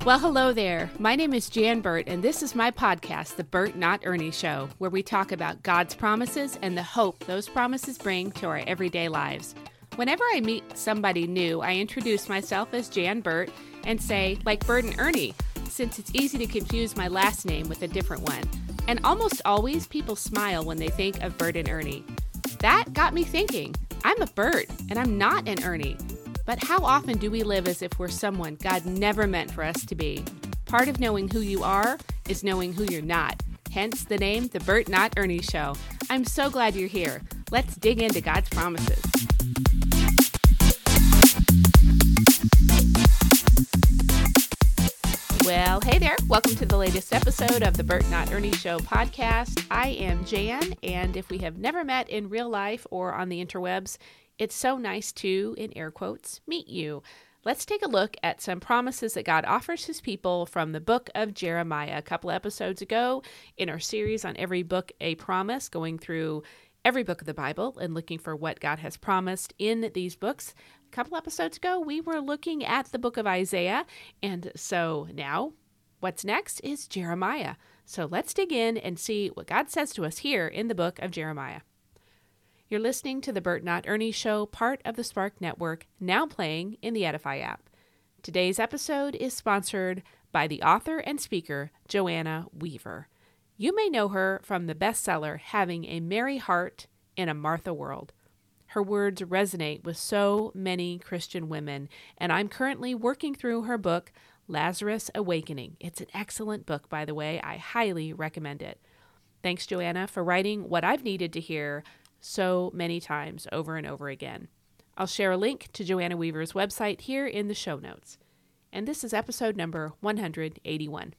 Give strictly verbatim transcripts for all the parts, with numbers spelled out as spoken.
Well, hello there. My name is Jan Burt, and this is my podcast, The Burt Not Ernie Show, where we talk about God's promises and the hope those promises bring to our everyday lives. Whenever I meet somebody new, I introduce myself as Jan Burt and say, like Burt and Ernie, since it's easy to confuse my last name with a different one. And almost always people smile when they think of Burt and Ernie. That got me thinking, I'm a Burt and I'm not an Ernie. But how often do we live as if we're someone God never meant for us to be? Part of knowing who you are is knowing who you're not. Hence the name, The Burt Not Ernie Show. I'm so glad you're here. Let's dig into God's promises. Well, hey there. Welcome to the latest episode of the Burt Not Ernie Show podcast. I am Jan, and if we have never met in real life or on the interwebs, it's so nice to, in air quotes, meet you. Let's take a look at some promises that God offers his people from the book of Jeremiah. A couple episodes ago in our series on every book a promise, going through every book of the Bible and looking for what God has promised in these books. A couple episodes ago, we were looking at the book of Isaiah. And so now, what's next is Jeremiah. So let's dig in and see what God says to us here in the book of Jeremiah. You're listening to the Burt Not Ernie Show, part of the Spark Network, now playing in the Edify app. Today's episode is sponsored by the author and speaker, Joanna Weaver. You may know her from the bestseller, Having a Merry Heart in a Martha World. Her words resonate with so many Christian women, and I'm currently working through her book, Lazarus Awakening. It's an excellent book, by the way. I highly recommend it. Thanks, Joanna, for writing what I've needed to hear so many times over and over again. I'll share a link to Joanna Weaver's website here in the show notes. And this is episode number one hundred eighty-one.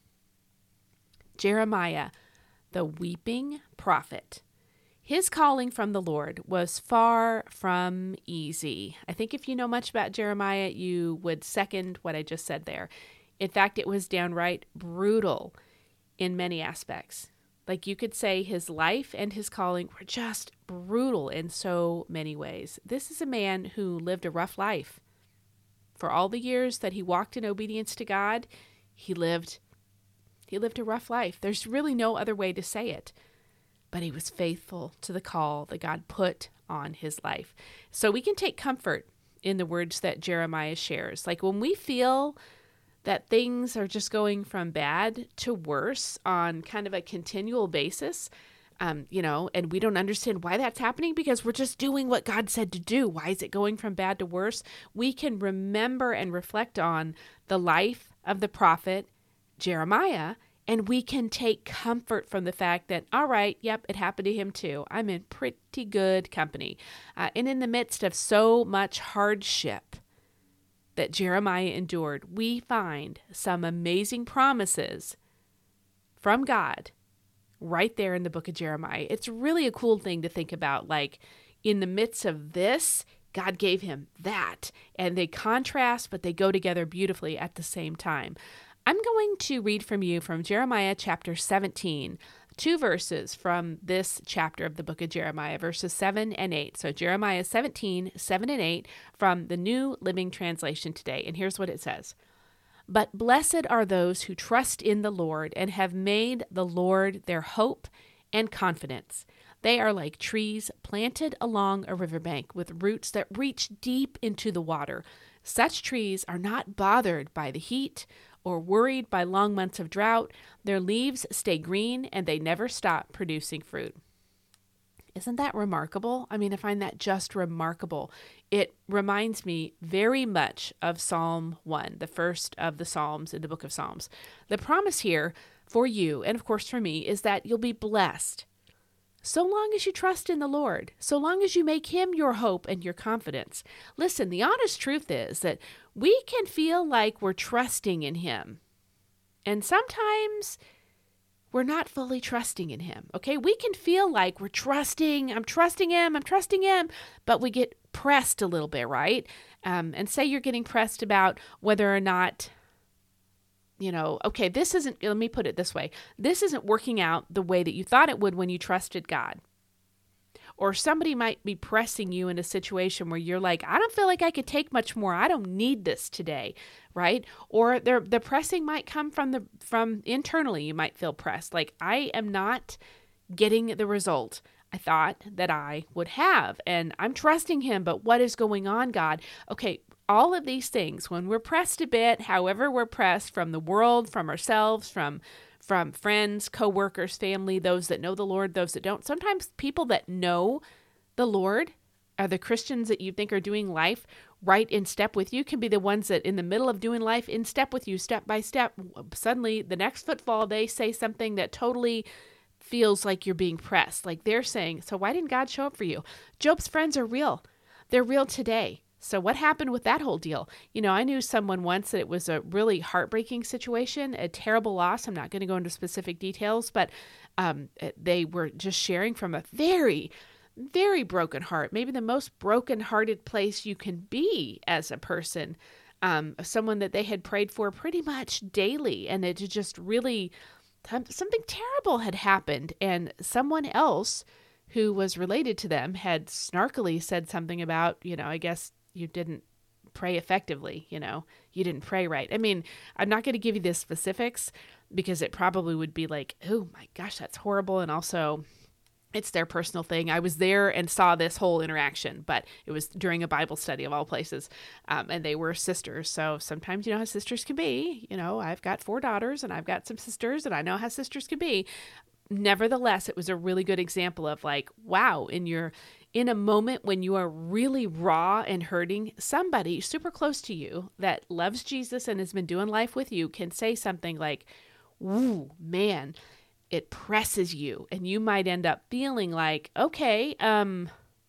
Jeremiah, the weeping prophet. His calling from the Lord was far from easy. I think if you know much about Jeremiah, you would second what I just said there. In fact, it was downright brutal in many aspects. Like you could say his life and his calling were just brutal in so many ways. This is a man who lived a rough life. For all the years that he walked in obedience to God, he lived, he lived a rough life. There's really no other way to say it. But he was faithful to the call that God put on his life. So we can take comfort in the words that Jeremiah shares. Like when we feel that things are just going from bad to worse on kind of a continual basis, um, you know, and we don't understand why that's happening because we're just doing what God said to do. Why is it going from bad to worse? We can remember and reflect on the life of the prophet Jeremiah, and we can take comfort from the fact that, all right, yep, it happened to him too. I'm in pretty good company. Uh, and in the midst of so much hardship that Jeremiah endured, we find some amazing promises from God right there in the book of Jeremiah. It's really a cool thing to think about. Like in the midst of this, God gave him that, and they contrast, but they go together beautifully at the same time. I'm going to read from you from Jeremiah chapter seventeen, two verses from this chapter of the book of Jeremiah, verses seven and eight. So Jeremiah seventeen, seven and eight from the New Living Translation today. And here's what it says. But blessed are those who trust in the Lord and have made the Lord their hope and confidence. They are like trees planted along a riverbank with roots that reach deep into the water. Such trees are not bothered by the heat or worried by long months of drought. Their leaves stay green and they never stop producing fruit. Isn't that remarkable? I mean, I find that just remarkable. It reminds me very much of Psalm one, the first of the Psalms in the book of Psalms. The promise here for you, and of course for me, is that you'll be blessed so long as you trust in the Lord, so long as you make him your hope and your confidence. Listen, the honest truth is that we can feel like we're trusting in him. And sometimes we're not fully trusting in him, okay? We can feel like we're trusting, I'm trusting him, I'm trusting him, but we get pressed a little bit, right? Um, and say you're getting pressed about whether or not, you know, okay, this isn't, let me put it this way, this isn't working out the way that you thought it would when you trusted God. or somebody might be pressing you in a situation where you're like, I don't feel like I could take much more. I don't need this today, right? Or the the pressing might come from the from internally. You might feel pressed, like I am not getting the result I thought that I would have, and I'm trusting him, but what is going on, God? Okay, all of these things, when we're pressed a bit, however we're pressed from the world, from ourselves, from from friends, coworkers, family, those that know the Lord, those that don't. Sometimes people that know the Lord are the Christians that you think are doing life right in step with you, can be the ones that in the middle of doing life in step with you, step by step, suddenly the next footfall, they say something that totally feels like you're being pressed. Like they're saying, so why didn't God show up for you? Job's friends are real. They're real today. So what happened with that whole deal? You know, I knew someone once that it was a really heartbreaking situation, a terrible loss. I'm not going to go into specific details, but um, they were just sharing from a very, very broken heart, maybe the most broken-hearted place you can be as a person, um, someone that they had prayed for pretty much daily, and it just really, something terrible had happened, and someone else who was related to them had snarkily said something about, you know, I guess you didn't pray effectively, you know, you didn't pray right. I mean, I'm not going to give you the specifics because it probably would be like, oh my gosh, that's horrible. And also it's their personal thing. I was there and saw this whole interaction, but it was during a Bible study of all places. Um, and they were sisters. So sometimes, you know how sisters can be, you know, I've got four daughters and I've got some sisters and I know how sisters can be. Nevertheless, it was a really good example of like, wow, in your in a moment when you are really raw and hurting, somebody super close to you that loves Jesus and has been doing life with you can say something like, "Ooh, man, it presses you," and you might end up feeling like, okay, um,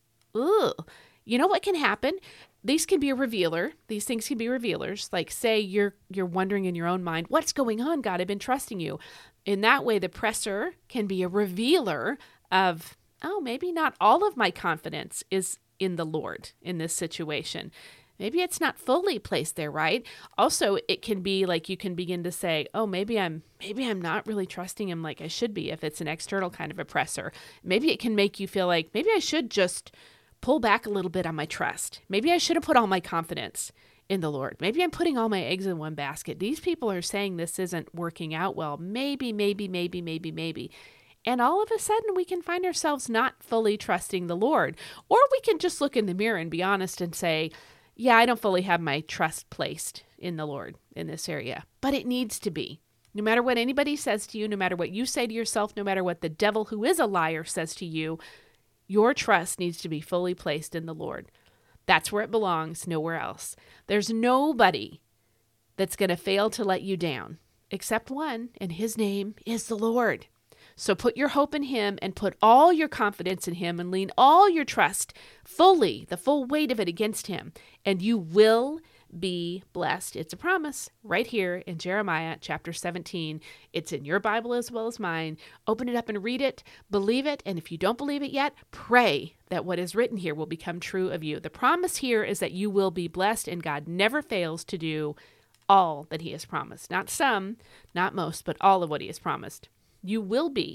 ugh. You know what can happen? These can be a revealer. These things can be revealers. Like say you're you're wondering in your own mind, what's going on, God? I've been trusting you. In that way, the presser can be a revealer of, oh, maybe not all of my confidence is in the Lord in this situation. Maybe it's not fully placed there, right? Also, it can be like you can begin to say, oh, maybe I'm maybe I'm not really trusting him like I should be if it's an external kind of oppressor. Maybe it can make you feel like maybe I should just pull back a little bit on my trust. Maybe I should have put all my confidence in the Lord. Maybe I'm putting all my eggs in one basket. These people are saying this isn't working out well. Maybe, maybe, maybe, maybe, maybe. And all of a sudden we can find ourselves not fully trusting the Lord. Or we can just look in the mirror and be honest and say, yeah, I don't fully have my trust placed in the Lord in this area, but it needs to be. No matter what anybody says to you, no matter what you say to yourself, no matter what the devil who is a liar says to you, your trust needs to be fully placed in the Lord. That's where it belongs, nowhere else. There's nobody that's going to fail to let you down except one, and his name is the Lord. So put your hope in him and put all your confidence in him and lean all your trust fully, the full weight of it against him, and you will be blessed. It's a promise right here in Jeremiah chapter seventeen. It's in your Bible as well as mine. Open it up and read it, believe it, and if you don't believe it yet, pray that what is written here will become true of you. The promise here is that you will be blessed, and God never fails to do all that he has promised. Not some, not most, but all of what he has promised. You will be.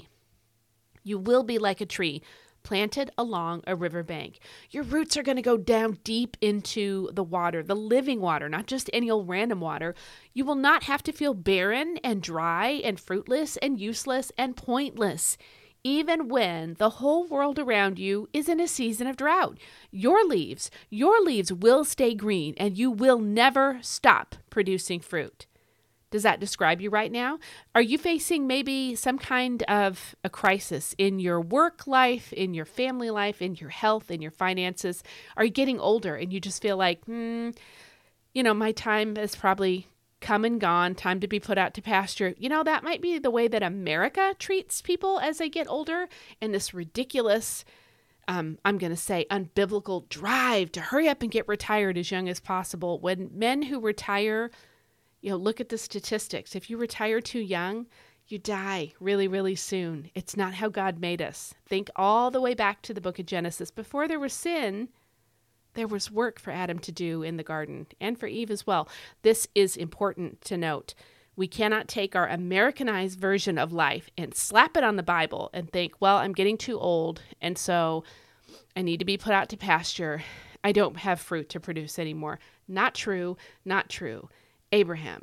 You will be like a tree planted along a riverbank. Your roots are going to go down deep into the water, the living water, not just any old random water. You will not have to feel barren and dry and fruitless and useless and pointless, even when the whole world around you is in a season of drought. Your leaves, your leaves will stay green, and you will never stop producing fruit. Does that describe you right now? Are you facing maybe some kind of a crisis in your work life, in your family life, in your health, in your finances? Are you getting older and you just feel like, hmm, you know, my time has probably come and gone, time to be put out to pasture? You know, that might be the way that America treats people as they get older, and this ridiculous, um, I'm going to say, unbiblical drive to hurry up and get retired as young as possible. When men who retire, you know, look at the statistics. If you retire too young, you die really, really soon. It's not how God made us. Think all the way back to the book of Genesis. Before there was sin, there was work for Adam to do in the garden, and for Eve as well. This is important to note. We cannot take our Americanized version of life and slap it on the Bible and think, well, I'm getting too old, and so I need to be put out to pasture. I don't have fruit to produce anymore. Not true, not true. Abraham,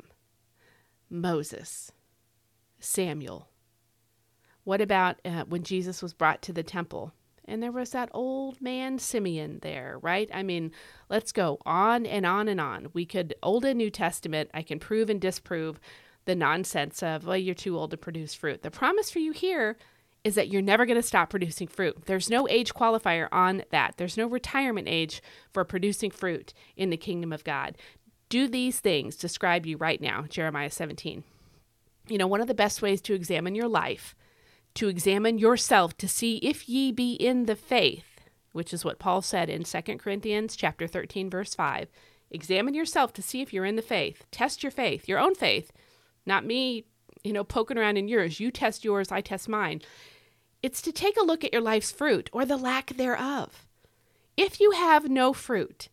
Moses, Samuel. What about uh, when Jesus was brought to the temple? And there was that old man Simeon there, right? I mean, let's go on and on and on. We could, Old and New Testament, I can prove and disprove the nonsense of, well, you're too old to produce fruit. The promise for you here is that you're never going to stop producing fruit. There's no age qualifier on that. There's no retirement age for producing fruit in the kingdom of God. Do these things describe you right now, Jeremiah seventeen. You know, one of the best ways to examine your life, to examine yourself, to see if ye be in the faith, which is what Paul said in Second Corinthians chapter thirteen, verse five. Examine yourself to see if you're in the faith. Test your faith, your own faith, not me, you know, poking around in yours. You test yours, I test mine. It's to take a look at your life's fruit or the lack thereof. If you have no fruit,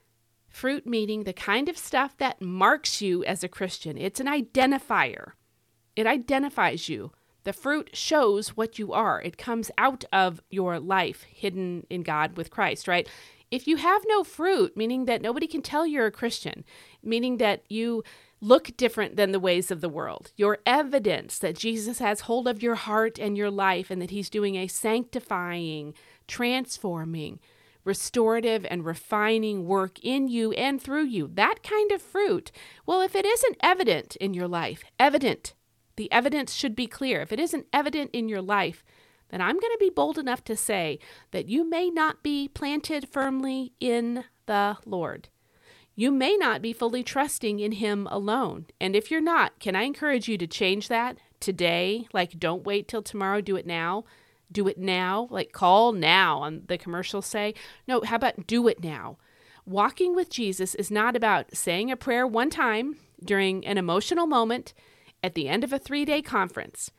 fruit meaning the kind of stuff that marks you as a Christian, it's an identifier. It identifies you. The fruit shows what you are. It comes out of your life hidden in God with Christ, right? If you have no fruit, meaning that nobody can tell you're a Christian, meaning that you look different than the ways of the world, your evidence that Jesus has hold of your heart and your life and that he's doing a sanctifying, transforming, restorative, and refining work in you and through you, that kind of fruit, well, if it isn't evident in your life, evident, the evidence should be clear. If it isn't evident in your life, then I'm going to be bold enough to say that you may not be planted firmly in the Lord. You may not be fully trusting in him alone. And if you're not, can I encourage you to change that today? Like, don't wait till tomorrow. Do it now. Do it now. Like, call now, on the commercials say. No, how about do it now? Walking with Jesus is not about saying a prayer one time during an emotional moment at the end of a three-day conference.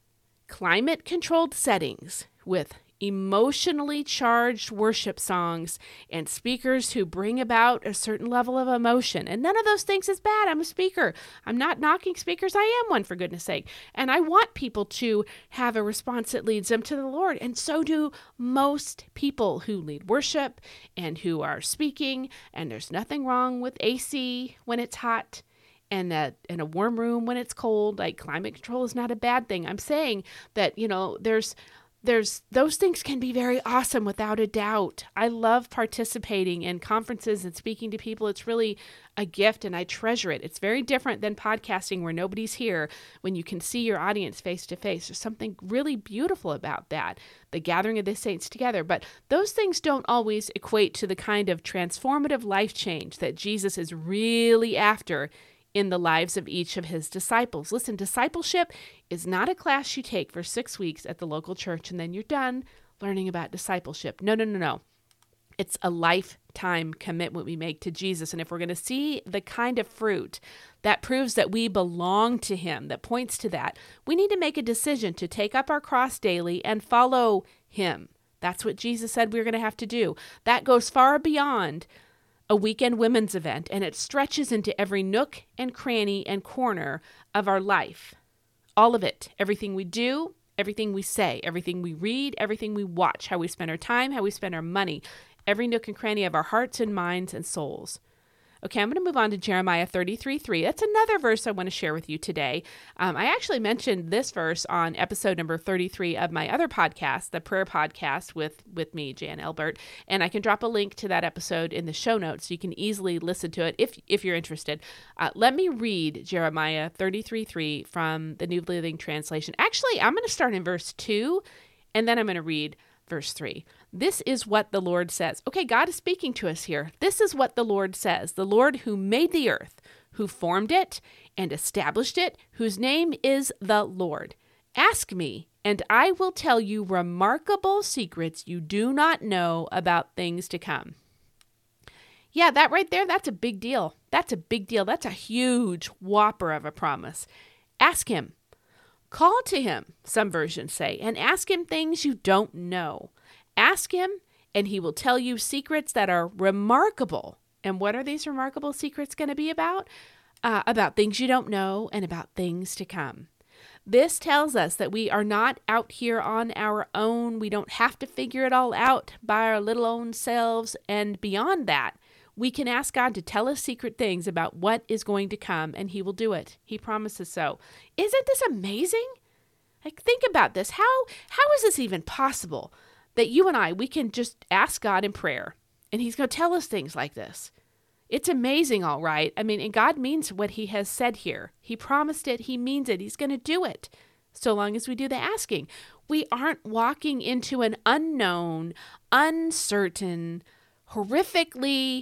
Climate-controlled settings with emotionally charged worship songs and speakers who bring about a certain level of emotion. And none of those things is bad. I'm a speaker. I'm not knocking speakers. I am one, for goodness sake. And I want people to have a response that leads them to the Lord. And so do most people who lead worship and who are speaking. And there's nothing wrong with A C when it's hot and a, in a warm room when it's cold. Like, climate control is not a bad thing. I'm saying that, you know, there's There's those things can be very awesome without a doubt. I love participating in conferences and speaking to people. It's really a gift and I treasure it. It's very different than podcasting where nobody's here when you can see your audience face to face. There's something really beautiful about that, the gathering of the saints together. But those things don't always equate to the kind of transformative life change that Jesus is really after in the lives of each of his disciples. Listen, discipleship is not a class you take for six weeks at the local church and then you're done learning about discipleship. No, no, no, no. It's a lifetime commitment we make to Jesus. And if we're going to see the kind of fruit that proves that we belong to him, that points to that, we need to make a decision to take up our cross daily and follow him. That's what Jesus said we we're going to have to do. That goes far beyond a weekend women's event, and it stretches into every nook and cranny and corner of our life. All of it. Everything we do, everything we say, everything we read, everything we watch, how we spend our time, how we spend our money, every nook and cranny of our hearts and minds and souls. Okay, I'm going to move on to Jeremiah thirty-three three. That's another verse I want to share with you today. Um, I actually mentioned this verse on episode number thirty-three of my other podcast, the prayer podcast with, with me, Jan Elbert, and I can drop a link to that episode in the show notes so you can easily listen to it if if you're interested. Uh, let me read Jeremiah thirty-three three from the New Living Translation. Actually, I'm going to start in verse two, and then I'm going to read verse three. This is what the Lord says. Okay, God is speaking to us here. This is what the Lord says. The Lord who made the earth, who formed it and established it, whose name is the Lord. Ask me, and I will tell you remarkable secrets you do not know about things to come. Yeah, that right there, that's a big deal. That's a big deal. That's a huge whopper of a promise. Ask him. Call to him, some versions say, and ask him things you don't know. Ask him, and he will tell you secrets that are remarkable. And what are these remarkable secrets going to be about? Uh, about things you don't know and about things to come. This tells us that we are not out here on our own. We don't have to figure it all out by our little own selves. And beyond that, we can ask God to tell us secret things about what is going to come, and he will do it. He promises so. Isn't this amazing? Like, think about this. How how is this even possible that you and I, we can just ask God in prayer, and he's going to tell us things like this? It's amazing, all right. I mean, and God means what he has said here. He promised it. He means it. He's going to do it so long as we do the asking. We aren't walking into an unknown, uncertain, horrifically,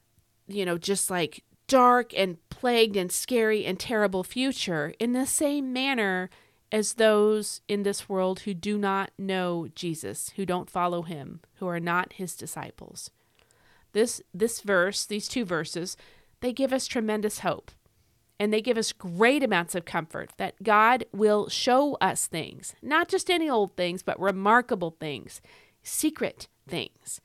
you know, just like dark and plagued and scary and terrible future in the same manner as those in this world who do not know Jesus, who don't follow him, who are not his disciples. This this verse, these two verses, they give us tremendous hope. And they give us great amounts of comfort that God will show us things, not just any old things, but remarkable things, secret things,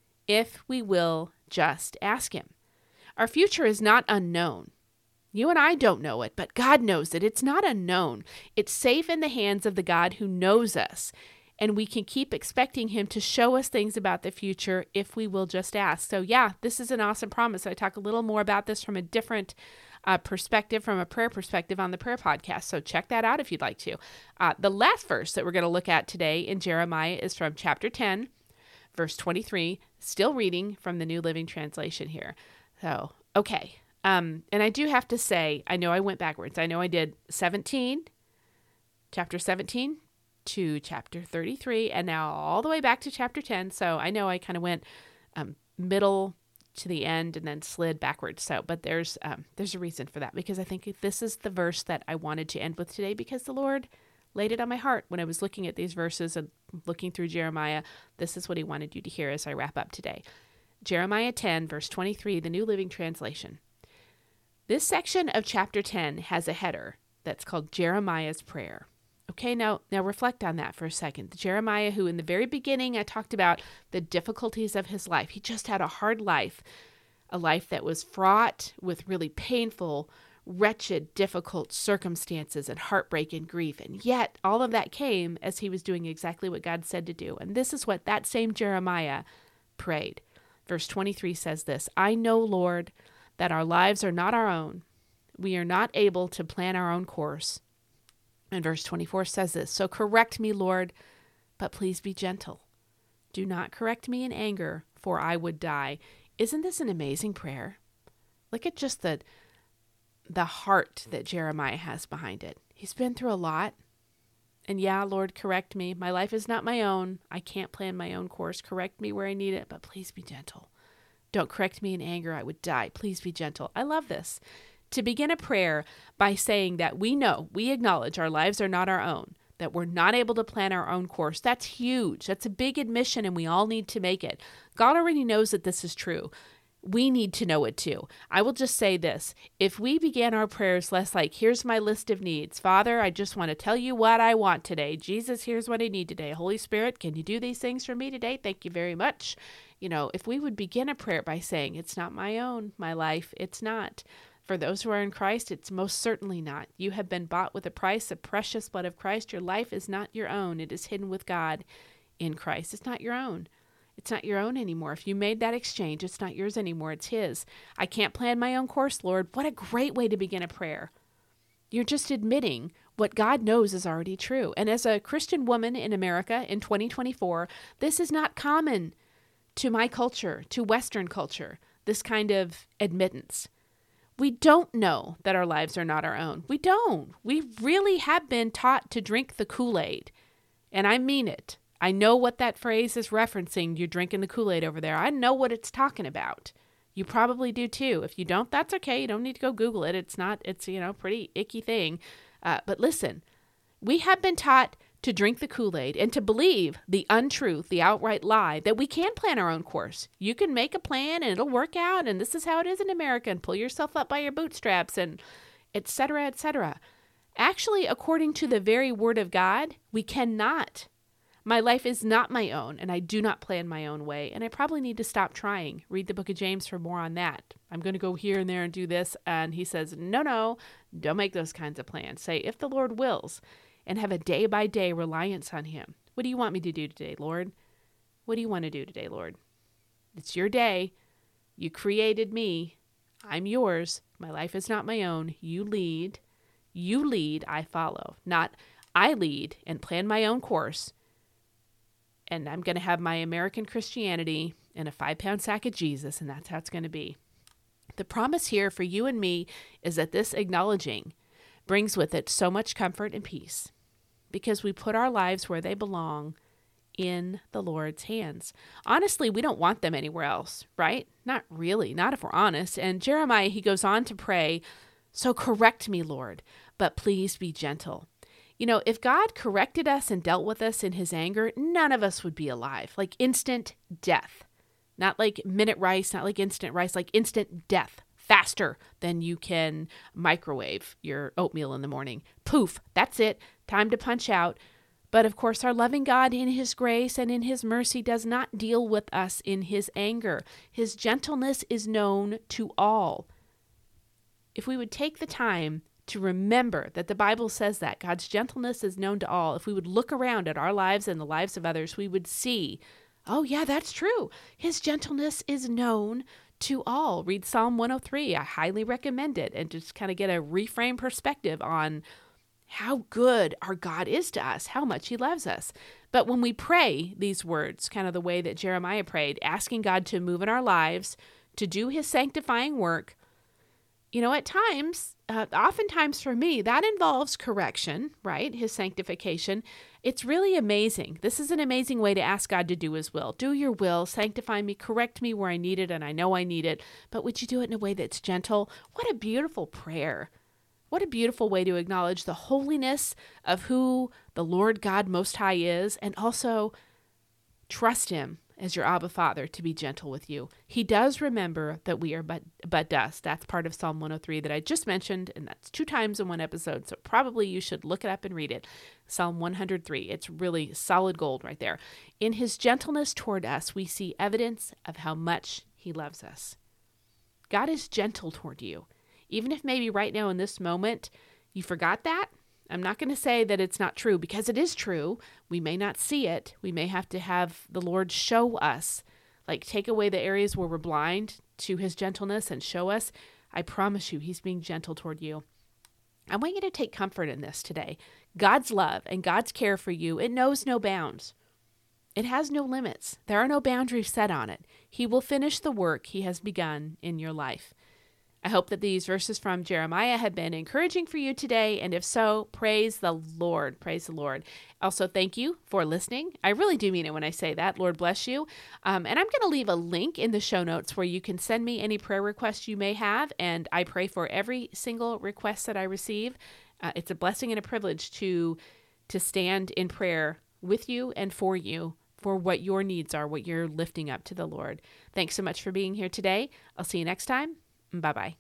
if we will just ask him. Our future is not unknown. You and I don't know it, but God knows it. It's not unknown. It's safe in the hands of the God who knows us. And we can keep expecting him to show us things about the future if we will just ask. So yeah, this is an awesome promise. I talk a little more about this from a different uh, perspective, from a prayer perspective on the prayer podcast. So check that out if you'd like to. Uh, the last verse that we're going to look at today in Jeremiah is from chapter ten, verse twenty-three, still reading from the New Living Translation here. So, okay. Um, and I do have to say, I know I went backwards. I know I did seventeen, chapter seventeen, to chapter thirty-three, and now all the way back to chapter ten. So I know I kind of went um, middle to the end and then slid backwards. So, but there's um, there's a reason for that, because I think this is the verse that I wanted to end with today, because the Lord laid it on my heart when I was looking at these verses and looking through Jeremiah. This is what he wanted you to hear as I wrap up today. Jeremiah ten, verse twenty-three, the New Living Translation. This section of chapter ten has a header that's called Jeremiah's Prayer. Okay, now, now reflect on that for a second. Jeremiah, who in the very beginning I talked about the difficulties of his life. He just had a hard life, a life that was fraught with really painful, wretched, difficult circumstances and heartbreak and grief. And yet all of that came as he was doing exactly what God said to do. And this is what that same Jeremiah prayed. Verse twenty-three says this: I know, Lord, that our lives are not our own. We are not able to plan our own course. And verse twenty-four says this: so correct me, Lord, but please be gentle. Do not correct me in anger, for I would die. Isn't this an amazing prayer? Look at just the, the heart that Jeremiah has behind it. He's been through a lot. And yeah, Lord, correct me. My life is not my own. I can't plan my own course. Correct me where I need it, but please be gentle. Don't correct me in anger. I would die. Please be gentle. I love this. To begin a prayer by saying that we know, we acknowledge our lives are not our own, that we're not able to plan our own course. That's huge. That's a big admission, and we all need to make it. God already knows that this is true. We need to know it too. I will just say this. If we began our prayers less like, here's my list of needs. Father, I just want to tell you what I want today. Jesus, here's what I need today. Holy Spirit, can you do these things for me today? Thank you very much. You know, if we would begin a prayer by saying, it's not my own, my life, it's not. For those who are in Christ, it's most certainly not. You have been bought with a price, the precious blood of Christ. Your life is not your own. It is hidden with God in Christ. It's not your own. It's not your own anymore. If you made that exchange, it's not yours anymore. It's his. I can't plan my own course, Lord. What a great way to begin a prayer. You're just admitting what God knows is already true. And as a Christian woman in America in twenty twenty-four, this is not common to my culture, to Western culture, this kind of admittance. We don't know that our lives are not our own. We don't. We really have been taught to drink the Kool-Aid. And I mean it. I know what that phrase is referencing. You're drinking the Kool-Aid over there. I know what it's talking about. You probably do too. If you don't, that's okay. You don't need to go Google it. It's not, it's, you know, pretty icky thing. Uh, but listen, we have been taught to drink the Kool-Aid and to believe the untruth, the outright lie, that we can plan our own course. You can make a plan and it'll work out, and this is how it is in America, and pull yourself up by your bootstraps, and et cetera, et cetera. Actually, according to the very word of God, we cannot. My life is not my own, and I do not plan my own way, and I probably need to stop trying. Read the book of James for more on that. I'm going to go here and there and do this, and he says, no, no, don't make those kinds of plans. Say, if the Lord wills, and have a day-by-day reliance on him. What do you want me to do today, Lord? What do you want to do today, Lord? It's your day. You created me. I'm yours. My life is not my own. You lead. You lead, I follow. Not I lead and plan my own course. And I'm going to have my American Christianity and a five-pound sack of Jesus, and that's how it's going to be. The promise here for you and me is that this acknowledging brings with it so much comfort and peace because we put our lives where they belong, in the Lord's hands. Honestly, we don't want them anywhere else, right? Not really, not if we're honest. And Jeremiah, he goes on to pray, so correct me, Lord, but please be gentle. You know, if God corrected us and dealt with us in his anger, none of us would be alive, like instant death. Not like minute rice, not like instant rice, like instant death, faster than you can microwave your oatmeal in the morning. Poof, that's it, time to punch out. But of course, our loving God in his grace and in his mercy does not deal with us in his anger. His gentleness is known to all. If we would take the time to remember that the Bible says that God's gentleness is known to all, if we would look around at our lives and the lives of others, we would see, oh yeah, that's true. His gentleness is known to all. Read Psalm one oh three. I highly recommend it, and just kind of get a reframe perspective on how good our God is to us, how much he loves us. But when we pray these words, kind of the way that Jeremiah prayed, asking God to move in our lives, to do his sanctifying work, you know, at times, uh, oftentimes for me, that involves correction, right? His sanctification. It's really amazing. This is an amazing way to ask God to do his will. Do your will, sanctify me, correct me where I need it, and I know I need it. But would you do it in a way that's gentle? What a beautiful prayer. What a beautiful way to acknowledge the holiness of who the Lord God Most High is, and also trust him as your Abba Father to be gentle with you. He does remember that we are but, but dust. That's part of Psalm one oh three that I just mentioned, and that's two times in one episode, so probably you should look it up and read it. Psalm one oh three. It's really solid gold right there. In his gentleness toward us, we see evidence of how much he loves us. God is gentle toward you. Even if maybe right now in this moment you forgot that, I'm not going to say that it's not true, because it is true. We may not see it. We may have to have the Lord show us, like take away the areas where we're blind to his gentleness and show us. I promise you, he's being gentle toward you. I want you to take comfort in this today. God's love and God's care for you, it knows no bounds. It has no limits. There are no boundaries set on it. He will finish the work he has begun in your life. I hope that these verses from Jeremiah have been encouraging for you today, and if so, praise the Lord. Praise the Lord. Also, thank you for listening. I really do mean it when I say that. Lord bless you. Um, and I'm going to leave a link in the show notes where you can send me any prayer requests you may have, and I pray for every single request that I receive. Uh, it's a blessing and a privilege to, to stand in prayer with you and for you, for what your needs are, what you're lifting up to the Lord. Thanks so much for being here today. I'll see you next time. Bye-bye.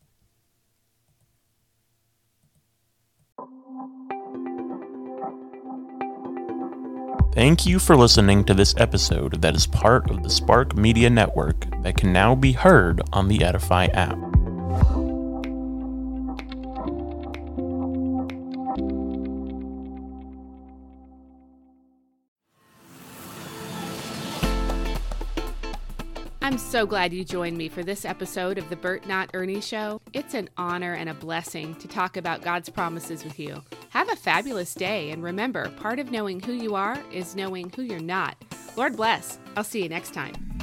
Thank you for listening to this episode that is part of the Spark Media Network that can now be heard on the Edify app. I'm so glad you joined me for this episode of the Bert Not Ernie Show. It's an honor and a blessing to talk about God's promises with you. Have a fabulous day, and remember, part of knowing who you are is knowing who you're not. Lord bless. I'll see you next time.